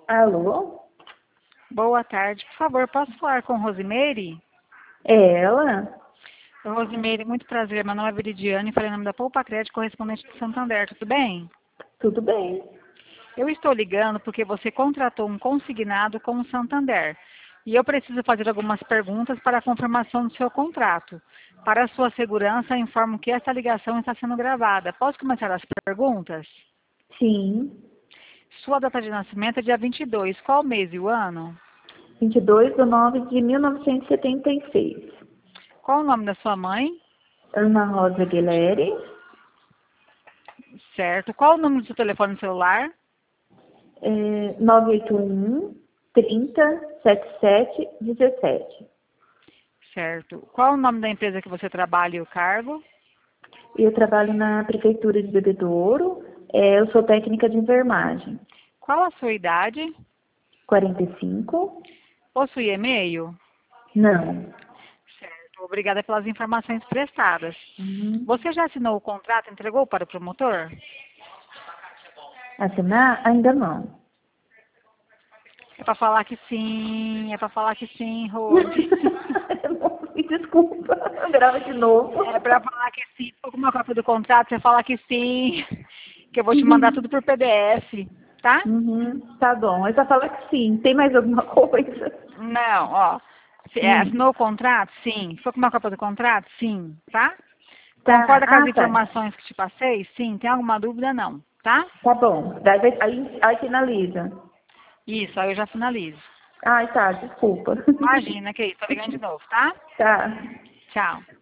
Alô? Boa tarde. Por favor, posso falar com Rosimeire? É ela? Rosimeire, muito prazer. Meu nome é Veridiane, falei em nome da Poupa Crédito, correspondente de Santander. Tudo bem? Tudo bem. Eu estou ligando porque você contratou um consignado com o Santander. E eu preciso fazer algumas perguntas para a confirmação do seu contrato. Para a sua segurança, informo que essa ligação está sendo gravada. Posso começar as perguntas? Sim. Sua data de nascimento é dia 22. Qual mês e o ano? 22/9/1976. Qual o nome da sua mãe? Ana Rosa Guilherme. Certo. Qual o número do seu telefone celular? 981 30 77 17. Certo. Qual o nome da empresa que você trabalha e o cargo? Eu trabalho na Prefeitura de Bebedouro. Eu sou técnica de enfermagem. Qual a sua idade? 45? Possui e-mail? Não. Certo. Obrigada pelas informações prestadas. Uhum. Você já assinou o contrato e entregou para o promotor? Assinar? Ainda não. É para falar que sim, Rose. Desculpa, grava de novo. É para falar que sim. Se for com uma cópia do contrato, você fala que sim, que eu vou te mandar tudo por PDF, tá? Tá bom. É só falar que sim. Tem mais alguma coisa? Não, ó. Assinou o contrato? Sim. Se for com uma cópia do contrato? Sim, tá? Tá. Concorda com as Ah, tá. informações que te passei? Sim. Tem alguma dúvida? Não, tá? Tá bom. Aí finaliza. Isso, aí eu já finalizo. Ai, tá. Desculpa. Imagina que é isso. Tô ligando de novo, tá? Tá. Tchau.